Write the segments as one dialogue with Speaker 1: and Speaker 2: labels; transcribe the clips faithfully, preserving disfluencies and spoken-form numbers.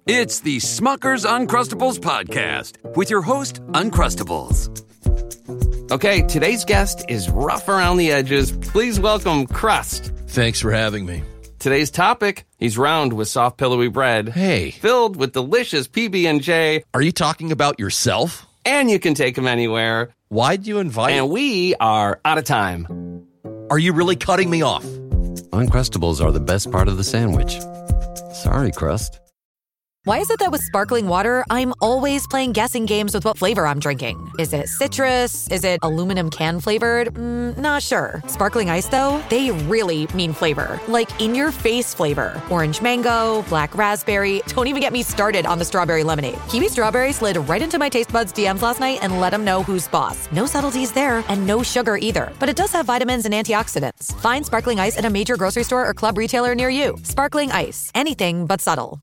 Speaker 1: It's the Smucker's Uncrustables podcast with your host, Uncrustables.
Speaker 2: Okay, today's guest is rough around the edges. Please welcome Crust.
Speaker 3: Thanks for having me.
Speaker 2: Today's topic, he's round with soft, pillowy bread.
Speaker 3: Hey.
Speaker 2: Filled with delicious P B and J.
Speaker 3: Are you talking about yourself?
Speaker 2: And you can take him anywhere.
Speaker 3: Why'd you invite?
Speaker 2: And we are out of time.
Speaker 3: Are you really cutting me off?
Speaker 1: Uncrustables are the best part of the sandwich. Sorry, Crust.
Speaker 4: Why is it that with sparkling water, I'm always playing guessing games with what flavor I'm drinking? Is it citrus? Is it aluminum can flavored? Mm, not sure. Sparkling ice, though, they really mean flavor. Like in-your-face flavor. Orange mango, black raspberry. Don't even get me started on the strawberry lemonade. Kiwi Strawberry slid right into my taste buds D Ms last night and let them know who's boss. No subtleties there, and no sugar either. But it does have vitamins and antioxidants. Find sparkling ice at a major grocery store or club retailer near you. Sparkling ice. Anything but subtle.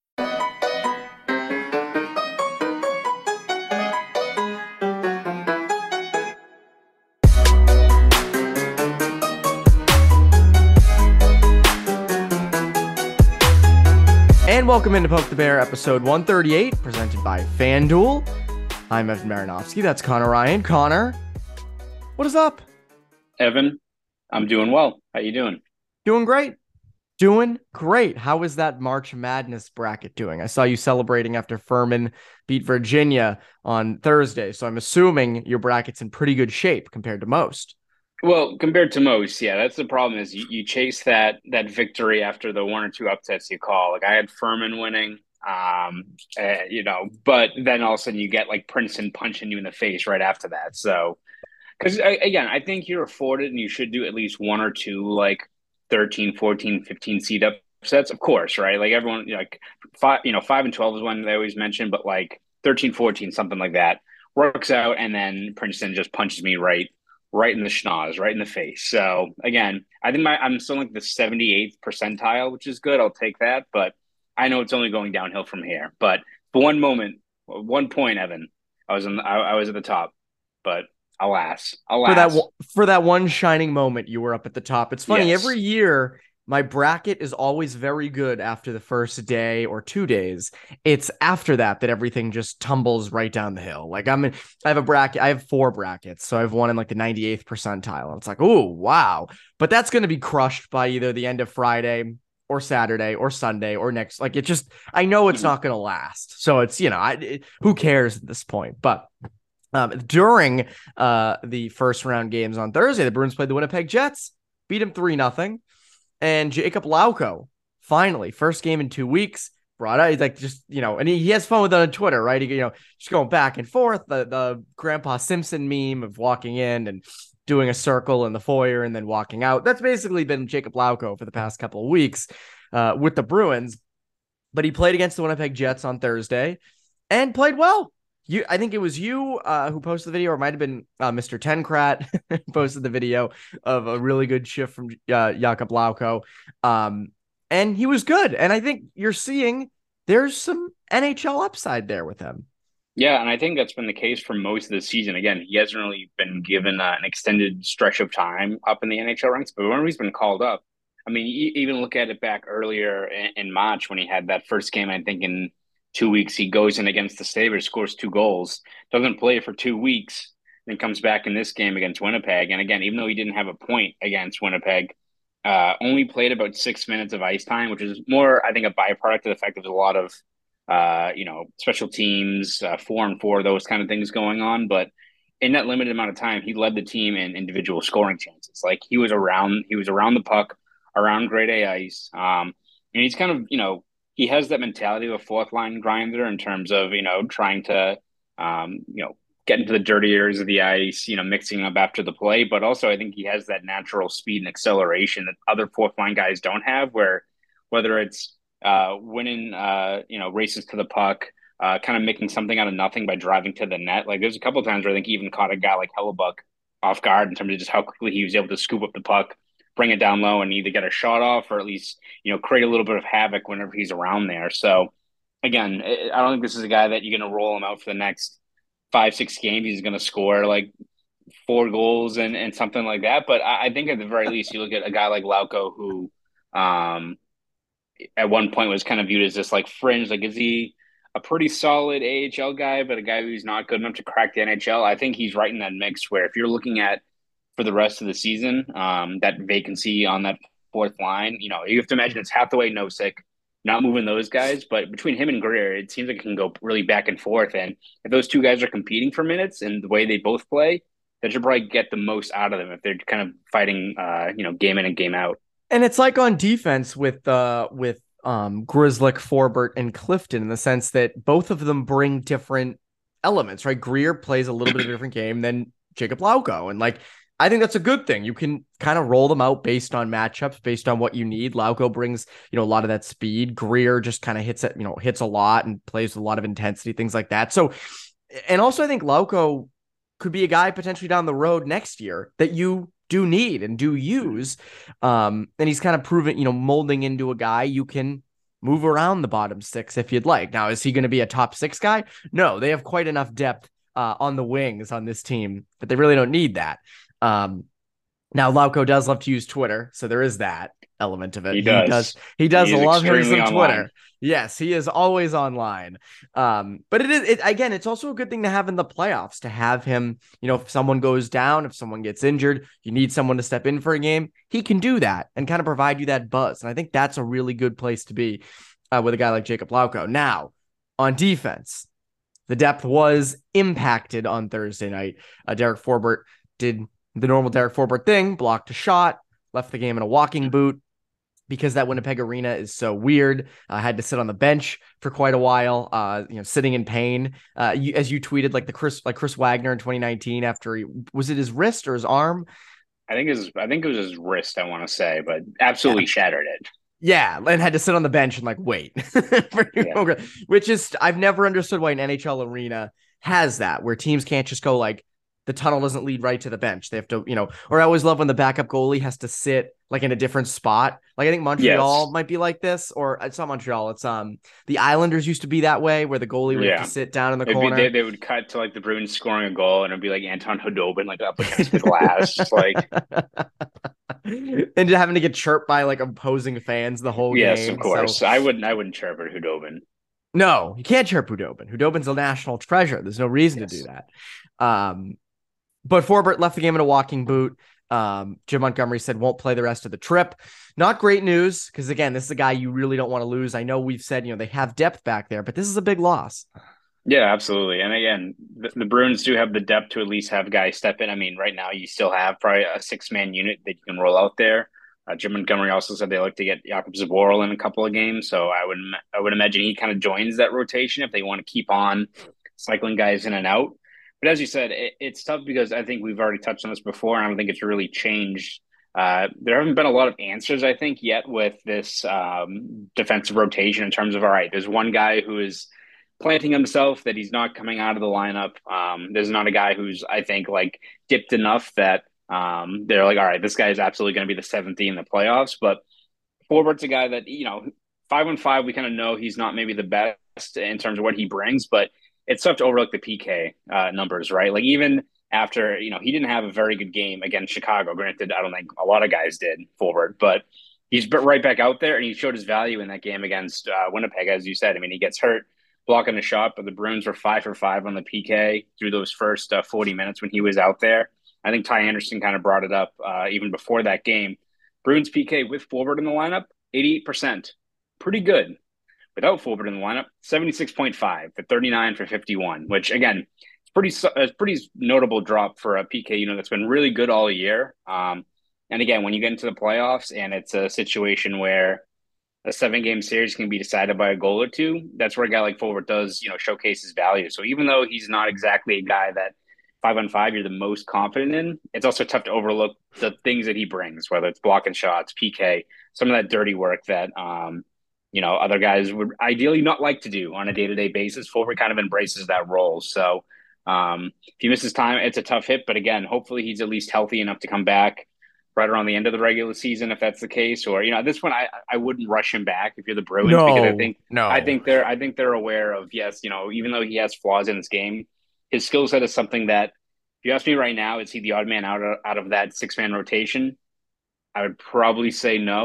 Speaker 5: And welcome into Poke the Bear, episode one thirty-eight, presented by FanDuel. I'm Evan Marinofsky. That's Connor Ryan. Connor, what is up?
Speaker 6: Evan, I'm doing well. How you doing?
Speaker 5: Doing great. Doing great. How is that March Madness bracket doing? I saw you celebrating after Furman beat Virginia on Thursday, so I'm assuming your bracket's in pretty good shape compared to most.
Speaker 6: Well, compared to most, yeah, that's the problem is you, you chase that that victory after the one or two upsets you call. Like I had Furman winning, um, uh, you know, but then all of a sudden you get like Princeton punching you in the face right after that. So, because again, I think you're afforded and you should do at least one or two like thirteen, fourteen, fifteen seed upsets, of course, right? Like everyone, like five, you know, five and twelve is one they always mention, but like thirteen, fourteen, something like that works out, and then Princeton just punches me right. right in the schnoz, right in the face. So again, I think my, I'm still like the seventy-eighth percentile, which is good. I'll take that, but I know it's only going downhill from here. But for one moment, one point, Evan, I was in, I, I was at the top, but alas, alas.
Speaker 5: For that, for that one shining moment, you were up at the top. It's funny,
Speaker 6: yes.
Speaker 5: Every year, my bracket is always very good after the first day or two days. It's after that that everything just tumbles right down the hill. Like I'm in, I have a bracket, I have four brackets. So I've won in like the ninety-eighth percentile. And it's like, oh, wow. But that's going to be crushed by either the end of Friday or Saturday or Sunday or next. Like it just, I know it's mm-hmm. not going to last. So it's, you know, I, it, who cares at this point? But um, during uh, the first round games on Thursday, the Bruins played the Winnipeg Jets, beat them three nothing. And Jakub Lauko, finally, first game in two weeks, brought out, he's like, just, you know, and he, he has fun with it on Twitter, right? He, you know, just going back and forth, the, the Grandpa Simpson meme of walking in and doing a circle in the foyer and then walking out. That's basically been Jakub Lauko for the past couple of weeks uh, with the Bruins. But he played against the Winnipeg Jets on Thursday and played well. You, I think it was you uh, who posted the video, or it might have been uh, Mister Tenkrat posted the video of a really good shift from uh, Jakub Lauko. Um, and he was good. And I think you're seeing there's some N H L upside there with him.
Speaker 6: Yeah, and I think that's been the case for most of the season. Again, he hasn't really been given uh, an extended stretch of time up in the N H L ranks, but when he's been called up, I mean, you even look at it back earlier in, in March when he had that first game, I think in two weeks, he goes in against the Sabres, scores two goals, doesn't play for two weeks, then comes back in this game against Winnipeg. And again, even though he didn't have a point against Winnipeg, uh, only played about six minutes of ice time, which is more, I think, a byproduct of the fact that there's a lot of, uh, you know, special teams, uh, four and four, those kind of things going on. But in that limited amount of time, he led the team in individual scoring chances. Like he was around, he was around the puck, around grade A ice. Um, and he's kind of, you know, he has that mentality of a fourth line grinder in terms of, you know, trying to, um, you know, get into the dirty areas of the ice, you know, mixing up after the play. But also I think he has that natural speed and acceleration that other fourth line guys don't have, where whether it's uh, winning, uh, you know, races to the puck, uh, kind of making something out of nothing by driving to the net. Like there's a couple of times where I think he even caught a guy like Hellebuck off guard in terms of just how quickly he was able to scoop up the puck, bring it down low and either get a shot off or at least, you know, create a little bit of havoc whenever he's around there. So again, I don't think this is a guy that you're going to roll him out for the next five, six games. He's going to score like four goals and, and something like that. But I, I think at the very least, you look at a guy like Lauko who, um, at one point was kind of viewed as this like fringe. Like, is he a pretty solid A H L guy, but a guy who's not good enough to crack the N H L? I think he's right in that mix where if you're looking at for the rest of the season, um, that vacancy on that fourth line, you know, you have to imagine it's Hathaway, Nosek, not moving those guys, but between him and Greer, it seems like it can go really back and forth. And if those two guys are competing for minutes and the way they both play, that should probably get the most out of them if they're kind of fighting, uh, you know, game in and game out.
Speaker 5: And it's like on defense with uh with um Grzelcyk, Forbort, and Clifton in the sense that both of them bring different elements, right? Greer plays a little bit of a different game than Jakub Lauko, and like I think that's a good thing. You can kind of roll them out based on matchups, based on what you need. Lauko brings, you know, a lot of that speed. Greer just kind of hits it, you know, hits a lot and plays with a lot of intensity, things like that. So, and also I think Lauko could be a guy potentially down the road next year that you do need and do use. Um, and he's kind of proven, you know, molding into a guy you can move around the bottom six if you'd like. Now, is he going to be a top six guy? No, they have quite enough depth uh, on the wings on this team, but they really don't need that. Um, now Lauko does love to use Twitter, so there is that element of it.
Speaker 6: He does.
Speaker 5: He does, he does
Speaker 6: He's
Speaker 5: love him some
Speaker 6: online.
Speaker 5: Twitter. Yes, he is always online. Um, but it is, it, again, it's also a good thing to have in the playoffs to have him, you know, if someone goes down, if someone gets injured, you need someone to step in for a game. He can do that and kind of provide you that buzz. And I think that's a really good place to be uh, with a guy like Jakub Lauko. Now, on defense, the depth was impacted on Thursday night. Uh, Derek Forbort did the normal Derek Forbort thing, blocked a shot, left the game in a walking boot because that Winnipeg arena is so weird. I uh, had to sit on the bench for quite a while, uh, you know, sitting in pain. Uh, you, as you tweeted, like the Chris, like Chris Wagner in twenty nineteen, after he, was it his wrist or his arm?
Speaker 6: I think it was, I think it was his wrist, I want to say, but absolutely yeah. shattered it.
Speaker 5: Yeah, and had to sit on the bench and like wait, for yeah. which is, I've never understood why an N H L arena has that, where teams can't just go like, the tunnel doesn't lead right to the bench. They have to, you know, or I always love when the backup goalie has to sit like in a different spot. Like I think Montreal yes. might be like this, or it's not Montreal. It's um the Islanders used to be that way where the goalie would yeah. have to sit down in the
Speaker 6: It'd
Speaker 5: corner.
Speaker 6: Be, they, they would cut to like the Bruins scoring a goal and it'd be like Anton Khudobin like up against the glass. Just like
Speaker 5: and having to get chirped by like opposing fans the whole
Speaker 6: yes,
Speaker 5: game.
Speaker 6: Yes, of course.
Speaker 5: So,
Speaker 6: I wouldn't I wouldn't chirp at Khudobin.
Speaker 5: No, you can't chirp Khudobin. Khudobin's a national treasure. There's no reason yes. to do that. Um But Forbort left the game in a walking boot. Um, Jim Montgomery said won't play the rest of the trip. Not great news, because again, this is a guy you really don't want to lose. I know we've said, you know, they have depth back there, but this is a big loss.
Speaker 6: Yeah, absolutely. And again, the, the Bruins do have the depth to at least have guys step in. I mean, right now you still have probably a six-man unit that you can roll out there. Uh, Jim Montgomery also said they like to get Jakub Zboril in a couple of games, so I would I would imagine he kind of joins that rotation if they want to keep on cycling guys in and out. But as you said, it, it's tough because I think we've already touched on this before, and I don't think it's really changed. Uh, there haven't been a lot of answers, I think, yet with this um, defensive rotation in terms of, all right, there's one guy who is planting himself that he's not coming out of the lineup. Um, there's not a guy who's, I think, like dipped enough that um, they're like, all right, this guy is absolutely going to be the seventh in the playoffs. But Forbort's a guy that, you know, five on five, we kind of know he's not maybe the best in terms of what he brings, but it's tough to overlook the P K uh, numbers, right? Like even after, you know, he didn't have a very good game against Chicago. Granted, I don't think a lot of guys did forward, but he's right back out there and he showed his value in that game against uh, Winnipeg, as you said. I mean, he gets hurt blocking a shot, but the Bruins were five for five on the P K through those first uh, forty minutes when he was out there. I think Ty Anderson kind of brought it up uh, even before that game. Bruins P K with Forbort in the lineup, eighty-eight percent. Pretty good. Without Forbort in the lineup, seventy-six point five for thirty-nine for fifty-one, which again, it's pretty a pretty notable drop for a P K unit that's been really good all year. Um, and again, when you get into the playoffs and it's a situation where a seven-game series can be decided by a goal or two, that's where a guy like Forbort does, you know, showcase his value. So even though he's not exactly a guy that five on five you're the most confident in, it's also tough to overlook the things that he brings, whether it's blocking shots, P K, some of that dirty work that um, you know, other guys would ideally not like to do on a day-to-day basis. Forbort kind of embraces that role. So um, if he misses time, it's a tough hit. But again, hopefully he's at least healthy enough to come back right around the end of the regular season, if that's the case. Or, you know, at this point, I, I wouldn't rush him back if you're the Bruins.
Speaker 5: No,
Speaker 6: because I think,
Speaker 5: no.
Speaker 6: I think they're, I think they're aware of, yes, you know, even though he has flaws in his game, his skill set is something that, if you ask me right now, is he the odd man out of, out of that six-man rotation? I would probably say no.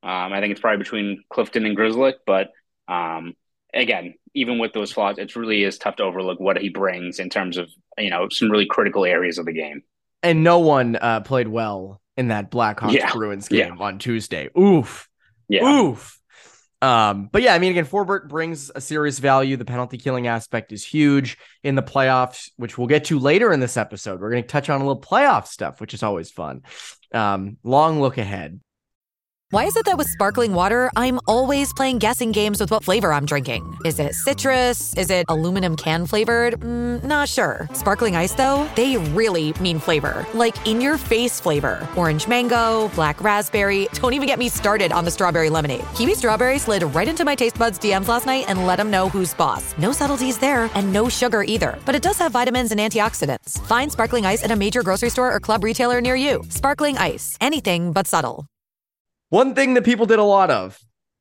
Speaker 6: Um, I think it's probably between Clifton and Grizzlick, but um, again, even with those flaws, it really is tough to overlook what he brings in terms of, you know, some really critical areas of the game.
Speaker 5: And no one uh, played well in that Blackhawks
Speaker 6: Yeah.
Speaker 5: Bruins
Speaker 6: Yeah.
Speaker 5: game on Tuesday. Oof.
Speaker 6: Yeah.
Speaker 5: Oof. Um, but yeah, I mean, again, Forbort brings a serious value. The penalty killing aspect is huge in the playoffs, which we'll get to later in this episode. We're going to touch on a little playoff stuff, which is always fun. Um, long look ahead.
Speaker 4: Why is it that with sparkling water, I'm always playing guessing games with what flavor I'm drinking? Is it citrus? Is it aluminum can flavored? Mm, not sure. Sparkling ice, though, they really mean flavor. Like in your face flavor. Orange mango, black raspberry. Don't even get me started on the strawberry lemonade. Kiwi strawberry slid right into my taste buds D Ms last night and let them know who's boss. No subtleties there and no sugar either. But it does have vitamins and antioxidants. Find sparkling ice at a major grocery store or club retailer near you. Sparkling ice. Anything but subtle.
Speaker 5: One thing that people did a lot of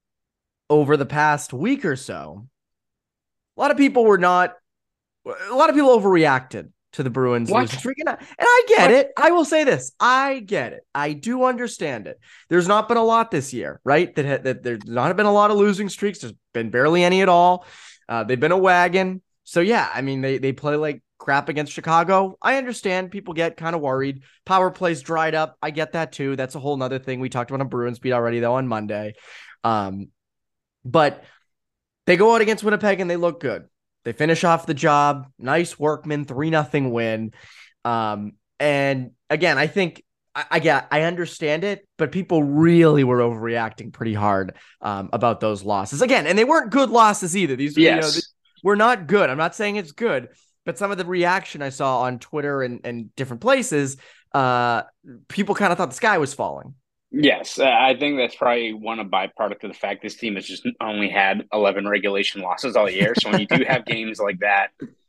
Speaker 5: over the past week or so, a lot of people were not, a lot of people overreacted to the Bruins
Speaker 6: What?
Speaker 5: losing streak. And I, and I get
Speaker 6: What?
Speaker 5: it. I will say this. I get it. I do understand it. There's not been a lot this year, right? That, ha- that there's not been a lot of losing streaks. There's been barely any at all. Uh, they've been a wagon. So yeah, I mean, they, they play like crap against Chicago. I understand people get kind of worried. Power plays dried up. I get that too. That's a whole nother thing. We talked about a Bruins beat already though on Monday. Um, but they go out against Winnipeg and they look good. They finish off the job. Nice workman, three nothing win. Um, and again, I think I, I get, I understand it, but people really were overreacting pretty hard um, about those losses again. And they weren't good losses either. These,
Speaker 6: Yes.
Speaker 5: you know, th- were not good. I'm not saying it's good, but some of the reaction I saw on Twitter and, and different places, uh, people kind of thought the sky was falling.
Speaker 6: Yes, uh, I think that's probably one a byproduct of the fact this team has just only had eleven regulation losses all year. So when you do have games like that,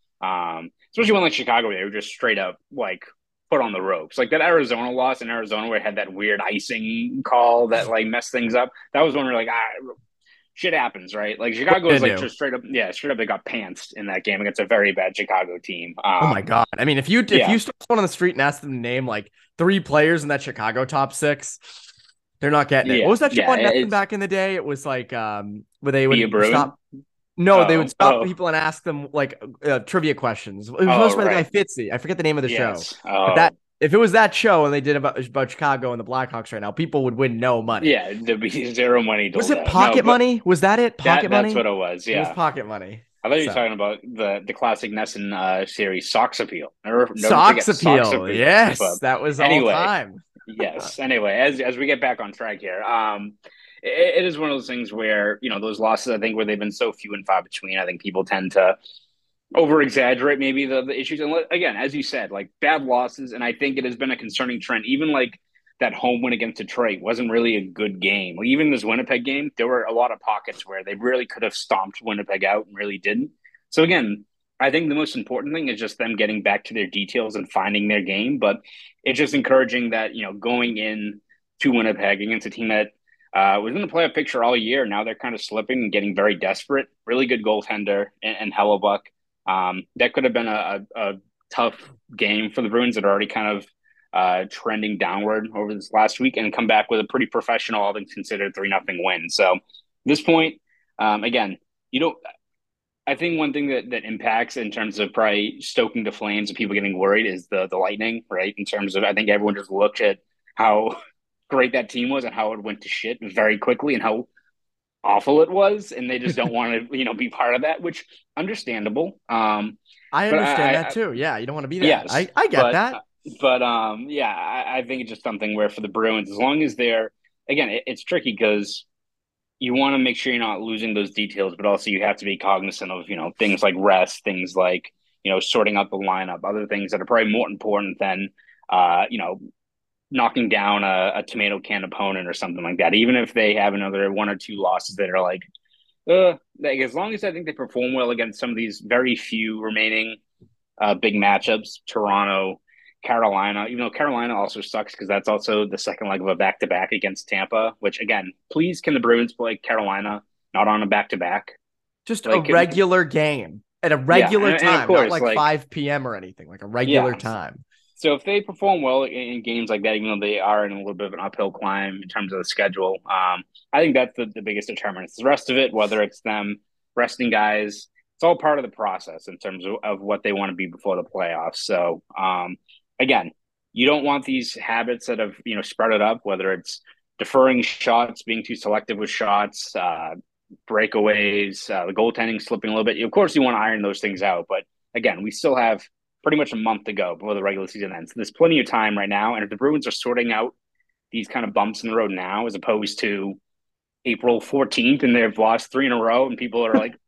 Speaker 6: um, especially when like Chicago, they were just straight up like put on the ropes. Like that Arizona loss in Arizona where it had that weird icing call that like messed things up. That was when we we're like, ah, shit happens, right? Like Chicago was like just straight up, yeah, straight up. They got pantsed in that game against a very bad Chicago team. Um,
Speaker 5: Oh my god! I mean, if you if
Speaker 6: yeah.
Speaker 5: you stop someone on the street and ask them to name like three players in that Chicago top six, they're not getting it.
Speaker 6: Yeah,
Speaker 5: What was that show
Speaker 6: yeah,
Speaker 5: on Netflix
Speaker 6: it's-
Speaker 5: back in the day? It was like um where they would
Speaker 6: Be a Bruin?
Speaker 5: stop. No, they
Speaker 6: Oh,
Speaker 5: would stop
Speaker 6: oh.
Speaker 5: people and ask them like uh, trivia questions. It was
Speaker 6: Oh,
Speaker 5: hosted by the
Speaker 6: right.
Speaker 5: guy Fitzy. I forget the name of the
Speaker 6: yes.
Speaker 5: show.
Speaker 6: Oh,
Speaker 5: But that if it was that show and they did about about Chicago and the Blackhawks right now, people would win no money.
Speaker 6: yeah, there'd be zero money.
Speaker 5: Was
Speaker 6: doled
Speaker 5: it
Speaker 6: out.
Speaker 5: Pocket
Speaker 6: No, but
Speaker 5: Money? Was that it?
Speaker 6: That,
Speaker 5: Pocket Money.
Speaker 6: that's what it was.
Speaker 5: It was
Speaker 6: Yeah,
Speaker 5: Pocket Money.
Speaker 6: I thought you were
Speaker 5: So.
Speaker 6: talking about the the classic Nesson uh, series, Sox Appeal. Never, never
Speaker 5: Sox
Speaker 6: forget
Speaker 5: appeal.
Speaker 6: Sox Appeal.
Speaker 5: Yes,
Speaker 6: But
Speaker 5: that was
Speaker 6: anyway.
Speaker 5: all time.
Speaker 6: yes. Anyway, as as we get back on track here, um, it, it is one of those things where you know those losses. I think where they've been so few and far between. I think people tend to over exaggerate maybe the, the issues. And let- again, as you said, like bad losses, and I think it has been a concerning trend. Even like that home win against Detroit wasn't really a good game. Like, even this Winnipeg game, there were a lot of pockets where they really could have stomped Winnipeg out and really didn't. So again, I think the most important thing is just them getting back to their details and finding their game. But it's just encouraging that, you know, going in to Winnipeg against a team that uh, was in the playoff picture all year. Now they're kind of slipping and getting very desperate. Really good goaltender and, and Hellebuck. Um, that could have been a, a, a tough game for the Bruins that are already kind of uh, trending downward over this last week and come back with a pretty professional, all things considered, three nothing win. So at this point, um, again, you don't. I think one thing that, that impacts in terms of probably stoking the flames and people getting worried is the the lightning, right? In terms of, I think everyone just looked at how great that team was and how it went to shit very quickly and how awful it was, and they just don't want to, you know, be part of that, which understandable. Um,
Speaker 5: I
Speaker 6: But
Speaker 5: understand
Speaker 6: I-
Speaker 5: that
Speaker 6: I-
Speaker 5: too. Yeah, you don't want to be that.
Speaker 6: yes,
Speaker 5: I, I get
Speaker 6: but,
Speaker 5: that.
Speaker 6: But um, yeah, I, I think it's just something where for the Bruins, as long as they're, again, it, it's tricky because you want to make sure you're not losing those details, but also you have to be cognizant of, you know, things like rest, things like, you know, sorting out the lineup, other things that are probably more important than, uh, you know, knocking down a, a tomato can opponent or something like that. Even if they have another one or two losses that are like, uh, like as long as I think they perform well against some of these very few remaining uh, big matchups, Toronto, Carolina, even though Carolina also sucks because that's also the second leg of a back-to-back against Tampa, which again, please can the Bruins play Carolina not on a back-to-back?
Speaker 5: Just
Speaker 6: like,
Speaker 5: a regular game at a regular
Speaker 6: and- and of
Speaker 5: time,
Speaker 6: course,
Speaker 5: not like,
Speaker 6: like-
Speaker 5: five p.m. or anything, like a regular
Speaker 6: Yeah.
Speaker 5: time.
Speaker 6: So if they perform well in, in games like that, even though they are in a little bit of an uphill climb in terms of the schedule, um, I think that's the, the biggest determinant. The rest of it, whether it's them resting guys, it's all part of the process in terms of, of what they want to be before the playoffs. So um, again, you don't want these habits that have, you know, spread it up, whether it's deferring shots, being too selective with shots, uh, breakaways, uh, the goaltending slipping a little bit. Of course, you want to iron those things out. But again, we still have pretty much a month to go before the regular season ends. So there's plenty of time right now. And if the Bruins are sorting out these kind of bumps in the road now, as opposed to April fourteenth, and they've lost three in a row, and people are like,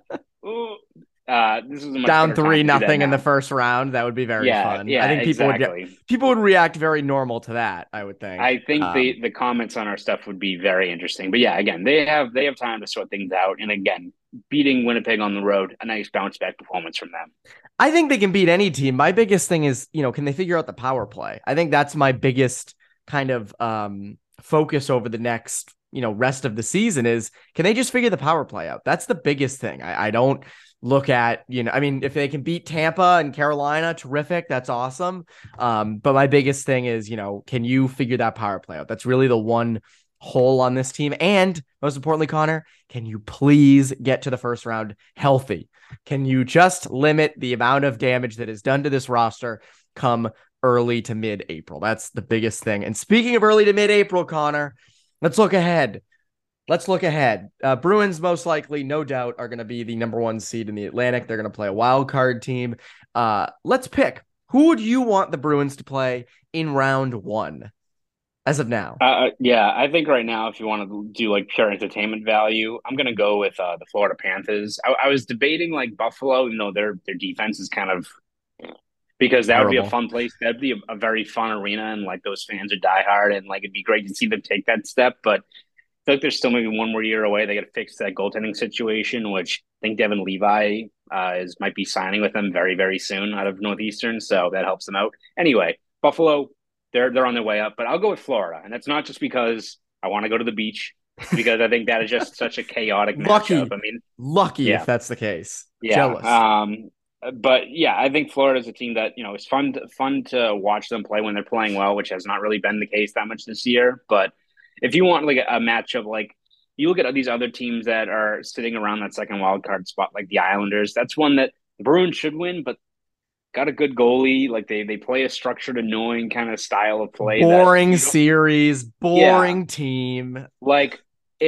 Speaker 6: ooh, uh, this is a much
Speaker 5: down
Speaker 6: better
Speaker 5: three
Speaker 6: time to do that
Speaker 5: nothing in
Speaker 6: now.
Speaker 5: the first round. That would be very
Speaker 6: Yeah,
Speaker 5: fun.
Speaker 6: yeah,
Speaker 5: I think people
Speaker 6: exactly.
Speaker 5: would get, people would react very normal to that. I would think.
Speaker 6: I think
Speaker 5: Um,
Speaker 6: the the comments on our stuff would be very interesting. But yeah, again, they have they have time to sort things out. And again, beating Winnipeg on the road, a nice bounce back performance from them.
Speaker 5: I think they can beat any team. My biggest thing is, you know, can they figure out the power play? I think that's my biggest kind of um, focus over the next, you know, rest of the season is, can they just figure the power play out? That's the biggest thing. I, I don't look at, you know, I mean, if they can beat Tampa and Carolina, terrific. That's awesome. Um, but my biggest thing is, you know, can you figure that power play out? That's really the one hole on this team. And most importantly, Connor, can you please get to the first round healthy? Can you just limit the amount of damage that is done to this roster come early to mid-April? That's the biggest thing. And speaking of early to mid-April, Connor, let's look ahead. Let's look ahead. Uh, Bruins most likely, no doubt, are going to be the number one seed in the Atlantic. They're going to play a wild card team. Uh, let's pick. Who would you want the Bruins to play in round one as of now?
Speaker 6: Uh, yeah, I think right now, if you want to do like pure entertainment value, I'm going to go with uh, the Florida Panthers. I, I was debating like Buffalo, you know, their their defense is kind of, because that
Speaker 5: Terrible.
Speaker 6: would be a fun place. That'd be a, a very fun arena, and like those fans are diehard, and like it'd be great to see them take that step. But I feel like there's still maybe one more year away. They got to fix that goaltending situation, which I think Devin Levi uh, is might be signing with them very very soon out of Northeastern, so that helps them out. Anyway, Buffalo. They're they're on their way up, but I'll go with Florida, and that's not just because I want to go to the beach, because I think that is just such a chaotic
Speaker 5: Lucky.
Speaker 6: matchup. I mean,
Speaker 5: Lucky
Speaker 6: yeah.
Speaker 5: if that's the case.
Speaker 6: yeah.
Speaker 5: Jealous.
Speaker 6: Um, but yeah, I think Florida is a team that, you know, it's fun to, fun to watch them play when they're playing well, which has not really been the case that much this year. But if you want like a, a matchup, like you look at these other teams that are sitting around that second wild card spot, like the Islanders, that's one that the Bruins should win, but got a good goalie. Like they they play a structured, annoying kind of style of play.
Speaker 5: Boring
Speaker 6: that
Speaker 5: series, boring yeah. team.
Speaker 6: Like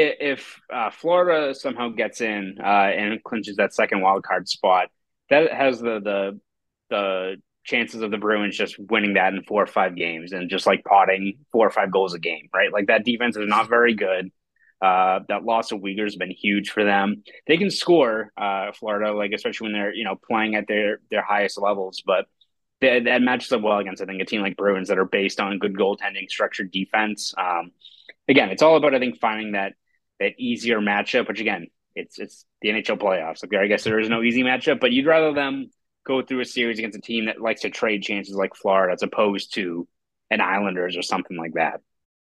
Speaker 6: if uh, Florida somehow gets in uh, and clinches that second wild card spot, that has the the the chances of the Bruins just winning that in four or five games and just like potting four or five goals a game, right? Like that defense is not very good. Uh, that loss of Uyghur has been huge for them. They can score, uh, Florida, like especially when they're, you know, playing at their their highest levels. But they, that matches up well against, I think, a team like Bruins that are based on good goaltending, structured defense. Um, again, it's all about, I think, finding that that easier matchup. Which again, it's it's the N H L playoffs. Like I guess there is no easy matchup, but you'd rather them go through a series against a team that likes to trade chances like Florida as opposed to an Islanders or something like that.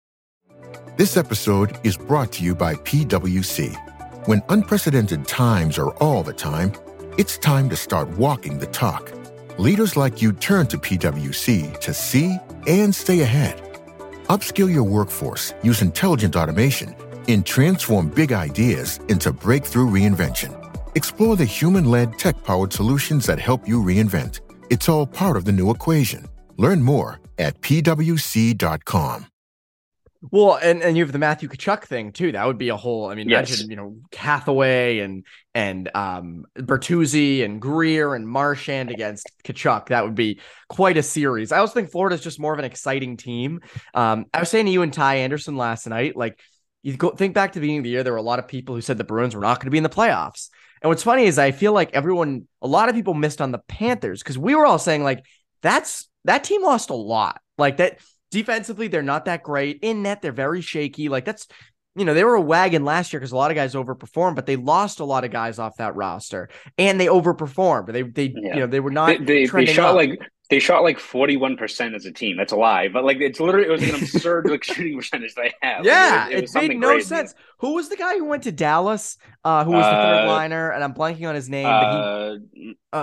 Speaker 7: This episode is brought to you by P W C. When unprecedented times are all the time, it's time to start walking the talk. Leaders like you turn to P W C to see and stay ahead. Upskill your workforce, use intelligent automation, and transform big ideas into breakthrough reinvention. Explore the human-led, tech-powered solutions that help you reinvent. It's all part of the new equation. Learn more at P W C dot com.
Speaker 5: Well, and, and you have the Matthew Tkachuk thing too. That would be a whole, I mean,
Speaker 6: yes.
Speaker 5: imagine, you know, Hathaway and, and um, Bertuzzi and Greer and Marchand against Tkachuk. That would be quite a series. I also think Florida's just more of an exciting team. Um, I was saying to you and Ty Anderson last night, like you go think back to the beginning of the year, there were a lot of people who said the Bruins were not going to be in the playoffs. And what's funny is I feel like everyone, a lot of people missed on the Panthers because we were all saying like, that's, that team lost a lot. Like that, defensively, they're not that great. In net, they're very shaky. Like that's you know, they were a wagon last year because a lot of guys overperformed, but they lost a lot of guys off that roster, and they overperformed. They, they,
Speaker 6: Yeah.
Speaker 5: you know, they were not.
Speaker 6: They, they, they shot
Speaker 5: up.
Speaker 6: like they shot like forty-one percent as a team. That's a lie, but like it's literally it was an absurd like shooting percentage they have.
Speaker 5: Yeah,
Speaker 6: like, it, was, it, was
Speaker 5: it made no
Speaker 6: crazy.
Speaker 5: sense. Who was the guy who went to Dallas? Uh, who was the third
Speaker 6: Uh,
Speaker 5: liner? And I'm blanking on his name.
Speaker 6: Uh,
Speaker 5: but he, uh,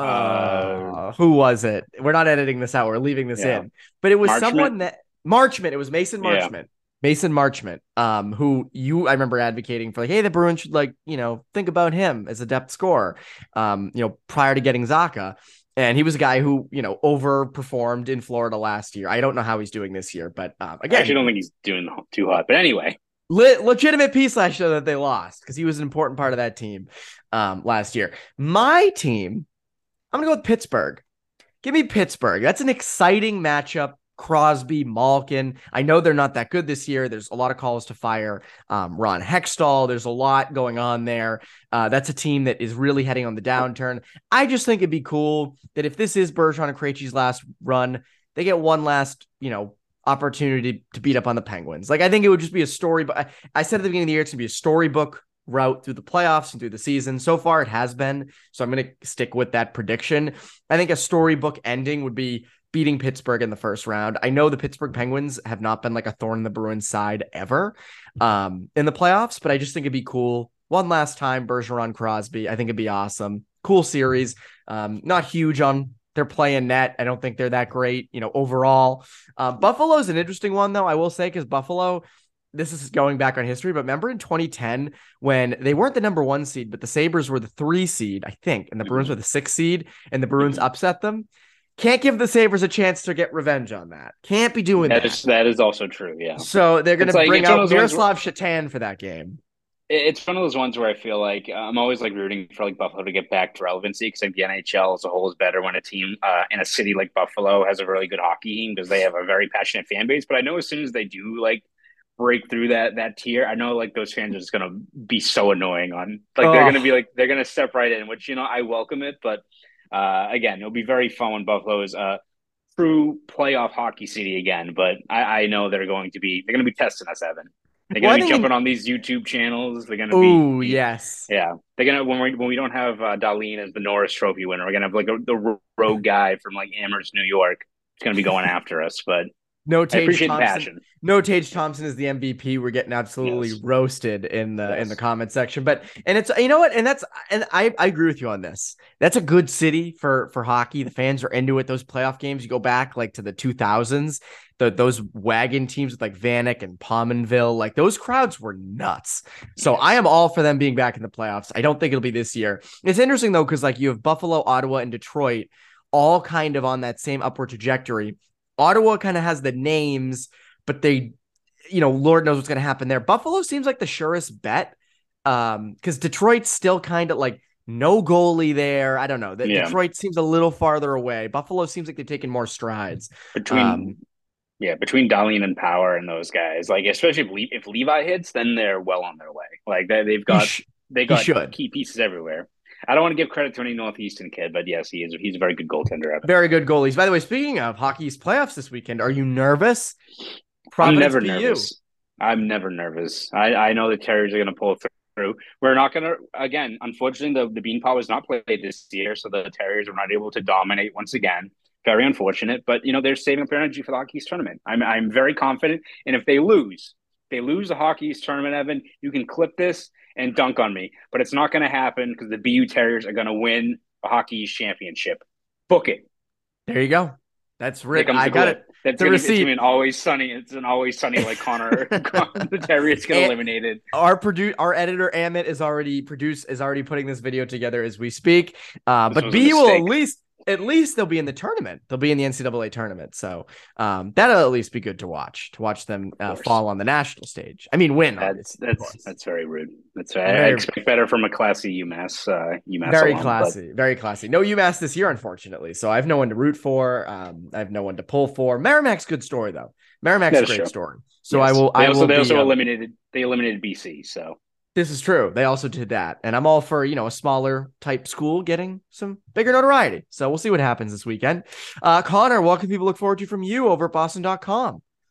Speaker 6: uh,
Speaker 5: who was it? We're not editing this out. We're leaving this
Speaker 6: yeah.
Speaker 5: in. But it was
Speaker 6: Marchment?
Speaker 5: someone that Marchment. It was Mason
Speaker 6: Yeah.
Speaker 5: Marchment. Mason Marchment, um, who you I remember advocating for, like, hey, the Bruins should, like, you know, think about him as a depth scorer, um, you know, prior to getting Zacha. And he was a guy who, you know, overperformed in Florida last year. I don't know how he's doing this year, but um,
Speaker 6: I
Speaker 5: again,
Speaker 6: actually don't think he's doing too hot. But anyway,
Speaker 5: le- legitimate piece last year that they lost because he was an important part of that team um, last year. My team, I'm going to go with Pittsburgh. Give me Pittsburgh. That's an exciting matchup. Crosby, Malkin. I know they're not that good this year. There's a lot of calls to fire um, Ron Hextall. There's a lot going on there. Uh, that's a team that is really heading on the downturn. I just think it'd be cool that if this is Bergeron and Krejci's last run, they get one last, you know, opportunity to beat up on the Penguins. Like, I think it would just be a story. But I, I said at the beginning of the year, it's going to be a storybook route through the playoffs and through the season. So far, it has been. So I'm going to stick with that prediction. I think a storybook ending would be beating Pittsburgh in the first round. I know the Pittsburgh Penguins have not been like a thorn in the Bruins side ever um, in the playoffs, but I just think it'd be cool. One last time, Bergeron, Crosby. I think it'd be awesome. Cool series. Um, not huge on their play in net. I don't think they're that great, you know, overall. Uh, Buffalo's an interesting one, though, I will say, because Buffalo, this is going back on history, but remember in twenty ten when they weren't the number one seed, but the Sabres were the three seed, I think, and the Bruins were the six seed, and the Bruins upset them? Can't give the Sabres a chance to get revenge on that. Can't be doing
Speaker 6: that
Speaker 5: that.
Speaker 6: is that is also true. Yeah.
Speaker 5: So they're going to
Speaker 6: It's like-
Speaker 5: bring
Speaker 6: it's one
Speaker 5: out
Speaker 6: of those ones
Speaker 5: Miroslav Shatan for that game.
Speaker 6: It- It's one of those ones where I feel like uh, I'm always like rooting for like Buffalo to get back to relevancy because like the N H L as a whole is better when a team uh, in a city like Buffalo has a really good hockey team because they have a very passionate fan base. But I know as soon as they do like break through that that tier, I know like those fans are just gonna be so annoying on like they're
Speaker 5: Oh.
Speaker 6: gonna be like they're gonna step right in, which you know I welcome it. But uh, again, it'll be very fun when Buffalo is uh true playoff hockey city again. But I, I know they're going to be they're going to be testing us, Evan. They're
Speaker 5: Well, I
Speaker 6: going to be
Speaker 5: think
Speaker 6: jumping
Speaker 5: in-
Speaker 6: on these YouTube channels. They're going to
Speaker 5: Oh,
Speaker 6: be
Speaker 5: yes.
Speaker 6: yeah. They're gonna when we when we don't have uh, Darlene as the Norris Trophy winner, we're gonna have like a, the rogue guy from like Amherst, New York. It's gonna be going after us. But
Speaker 5: No
Speaker 6: I
Speaker 5: Tage
Speaker 6: appreciate the
Speaker 5: Thompson.
Speaker 6: passion.
Speaker 5: No Tage Thompson is the M V P. We're getting absolutely
Speaker 6: Yes.
Speaker 5: roasted in the
Speaker 6: Yes.
Speaker 5: in the comment section. But and it's you know what, and that's and I, I agree with you on this. That's a good city for for hockey. The fans are into it. Those playoff games, you go back like to the two thousands, the those wagon teams with like Vanek and Pominville, like those crowds were nuts. So I am all for them being back in the playoffs. I don't think it'll be this year. It's interesting though, because like you have Buffalo, Ottawa, and Detroit all kind of on that same upward trajectory. Ottawa kind of has the names, but they, you know, Lord knows what's going to happen there. Buffalo seems like the surest bet um, because Detroit's still kind of like no goalie there. I don't know. The,
Speaker 6: Yeah.
Speaker 5: Detroit seems a little farther away. Buffalo seems like they've taken more strides.
Speaker 6: Between
Speaker 5: Um,
Speaker 6: yeah, between Darlene and Power and those guys, like especially if, Le- if Levi hits, then they're well on their way. Like they, they've got
Speaker 5: sh-
Speaker 6: they got
Speaker 5: should.
Speaker 6: key pieces everywhere. I don't want to give credit to any Northeastern kid, but yes, he is. He's a very good goaltender. Evan.
Speaker 5: Very good goalies. By the way, speaking of hockey's playoffs this weekend, are you nervous?
Speaker 6: I'm
Speaker 5: Providence
Speaker 6: never
Speaker 5: P U.
Speaker 6: nervous. I'm never nervous. I, I know the Terriers are going to pull through. We're not going to, again, unfortunately, the, the Beanpot was not played this year, so the Terriers were not able to dominate once again. Very unfortunate, but, you know, they're saving up their energy for the Hockey East tournament. I'm, I'm very confident, and if they lose, they lose the Hockey East tournament, Evan, you can clip this and dunk on me, but it's not going to happen because the B U Terriers are going to win the Hockey East championship. Book it.
Speaker 5: There you go. That's
Speaker 6: Here
Speaker 5: Rick.
Speaker 6: comes
Speaker 5: I
Speaker 6: the
Speaker 5: got
Speaker 6: clip.
Speaker 5: it.
Speaker 6: That's
Speaker 5: The
Speaker 6: gonna, it's
Speaker 5: receipt.
Speaker 6: gonna be an always sunny. It's an always sunny like Connor. the Terriers get
Speaker 5: And-
Speaker 6: eliminated.
Speaker 5: Our produ- our editor Amit is already produced is already putting this video together as we speak. Uh,
Speaker 6: This
Speaker 5: but
Speaker 6: was a
Speaker 5: B U will at
Speaker 6: mistake.
Speaker 5: least at least they'll be in the tournament. They'll be in the N C double A tournament. So um, that'll at least be good to watch to watch them uh,
Speaker 6: course.
Speaker 5: fall on the national stage. I mean, win.
Speaker 6: That's
Speaker 5: obviously, of
Speaker 6: that's
Speaker 5: course.
Speaker 6: that's very rude. That's I, I
Speaker 5: Very-
Speaker 6: expect better from a classy UMass. Uh, UMass
Speaker 5: very
Speaker 6: alum,
Speaker 5: classy, very classy. No UMass this year, unfortunately. So I have no one to root for. Um, I have no one to pull for. Merrimack's good story though. Merrimack's
Speaker 6: That
Speaker 5: a
Speaker 6: is
Speaker 5: great
Speaker 6: true.
Speaker 5: story. So
Speaker 6: Yes.
Speaker 5: I will.
Speaker 6: They
Speaker 5: I
Speaker 6: also
Speaker 5: will
Speaker 6: they
Speaker 5: be,
Speaker 6: also
Speaker 5: um,
Speaker 6: eliminated. They eliminated B C. So
Speaker 5: This is true. They also did that. And I'm all for, you know, a smaller type school getting some bigger notoriety. So we'll see what happens this weekend. Uh, Connor, what can people look forward to from you over at Boston dot com?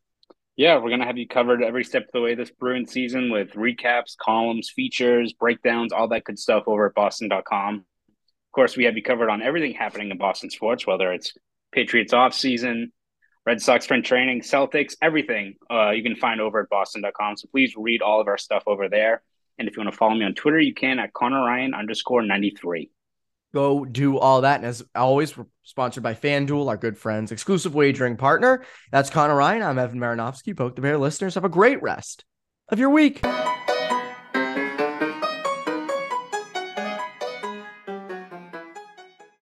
Speaker 6: Yeah, we're going to have you covered every step of the way this Bruins season with recaps, columns, features, breakdowns, all that good stuff over at boston dot com. Of course, we have you covered on everything happening in Boston sports, whether it's Patriots offseason, Red Sox spring training, Celtics, everything uh, you can find over at boston dot com. So please read all of our stuff over there. And if you want to follow me on Twitter, you can at Connor Ryan underscore ninety-three.
Speaker 5: Go do all that. And as always, we're sponsored by FanDuel, our good friends, exclusive wagering partner. That's Connor Ryan. I'm Evan Marinofsky. Poke the Bear listeners, have a great rest of your week.